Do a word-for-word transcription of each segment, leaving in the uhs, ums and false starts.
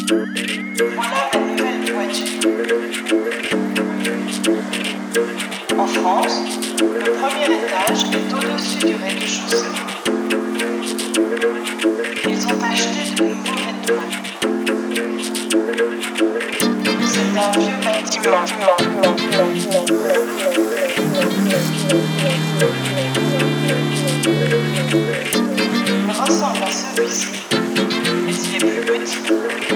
Voilà ma nouvelle voiture. En France, le premier étage est au-dessus du rez-de-chaussée. Ils ont acheté de nouveaux vêtements. C'est un vieux bâtiment. Il ressemble à celui-ci, mais il est plus petit.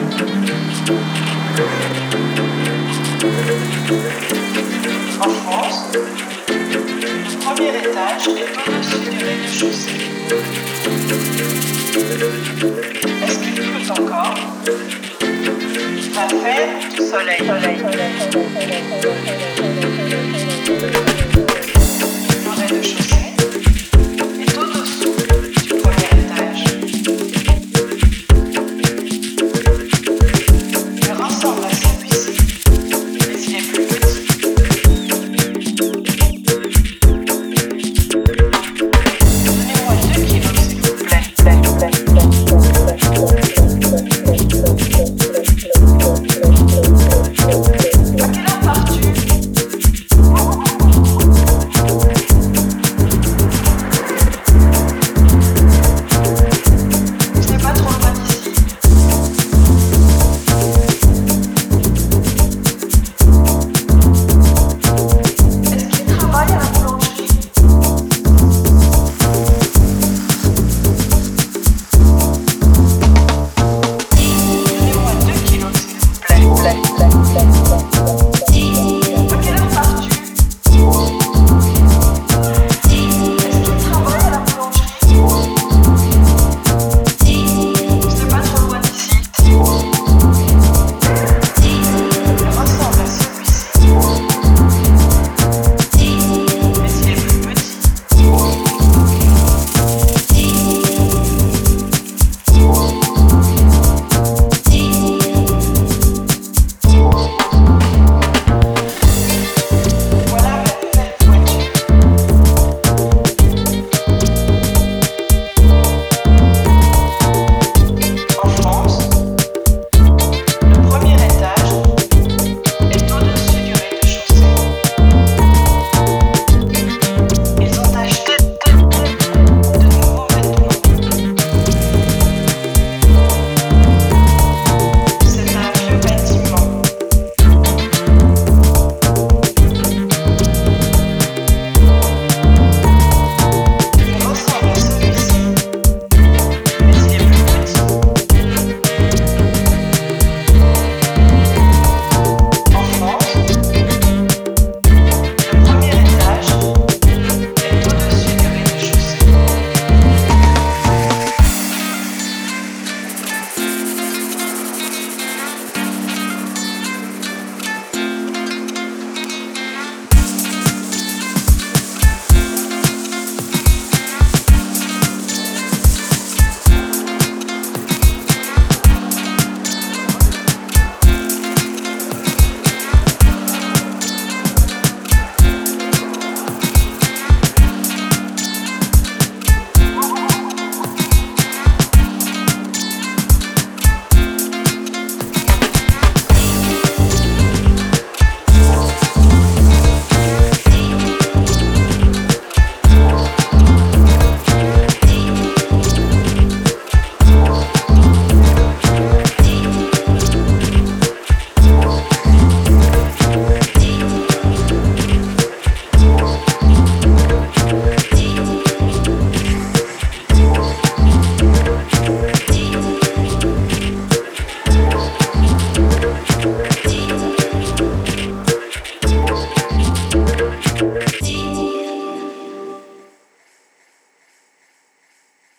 En France, le premier étage est au-dessus du rez-de-chaussée. Est-ce qu'il pleut encore? Il va faire du soleil. Le rez-de-chaussée